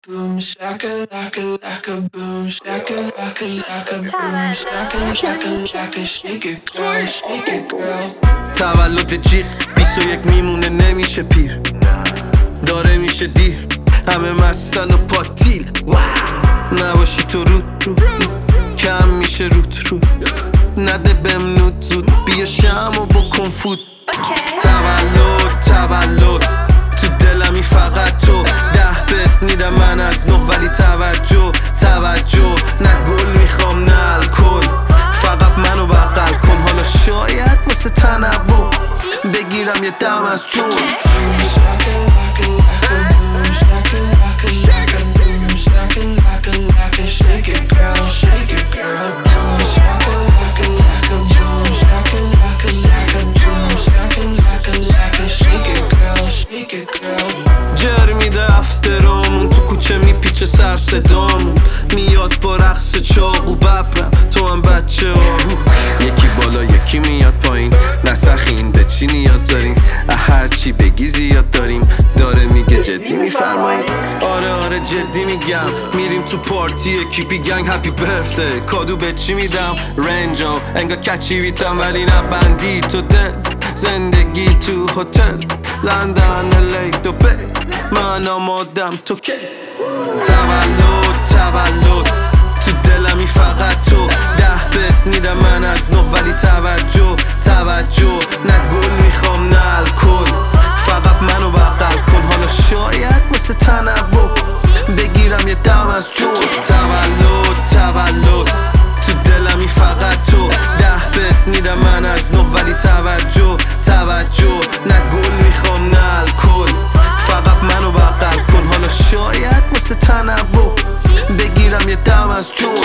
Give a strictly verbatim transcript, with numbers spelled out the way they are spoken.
Boom shaka laka laka boom shaka laka laka boom shaka laka laka shake it girl shake it girl. تولد جیغ بیست و یک میمونه نمیشه پیر، داره میشه دیر، همه مستن و پاتیل. نباشی تو رود رو کم میشه رود رو، نده بهم نود زود، بیا شم و بکن فوت. تولد تولد تو دلمی فقط تو، ده بت میدم من از نه، ولی توجه توجه، نه گل میخوام نه الکل، فقط منو بغل کن. حالا شاید واسه تنوع بگیرم یه دم از جون. Boom shaka laka laka boom shaka laka laka boom shaka laka laka shake it girl shake it girl. Boom shaka laka laka boom shaka laka laka boom shaka laka laka shake it girl shake it girl. جر میده افترامون تو کوچه میپیچه سر صدامون، میاد با رقص چاقو ببرم تو هم بچه آهو. یکی بالا یکی میاد پایین، نسخین به چی نیاز داریم، هر چی بگی زیاد داریم، داره میگه جدی میفرماییم. آره آره جدی میگم، میریم تو پارتی اکیپی گنگ هپی برفته. کادو به چی میدم رنجام انگا کچی بیتم، ولی نبندی تو دل، زندگی تو هتل لندن الی دوبی، من آمادم تو که. تولد تولد تو دلمی فقط تو، ده بت میدم من از نه، ولی توجه توجه، نه گل میخوام نه الکل، فقط منو بغل کن. حالا شاید واسه تنوع بگیرم یه دم از جون. تولد تولد تو دلمی فقط تو، ده بت میدم من از نه، ولی توجه توجه، نه گل میخوام نه الکل، فقط منو بغل کن. حالا شاید واسه تنوع بگیرم یه دم از جون.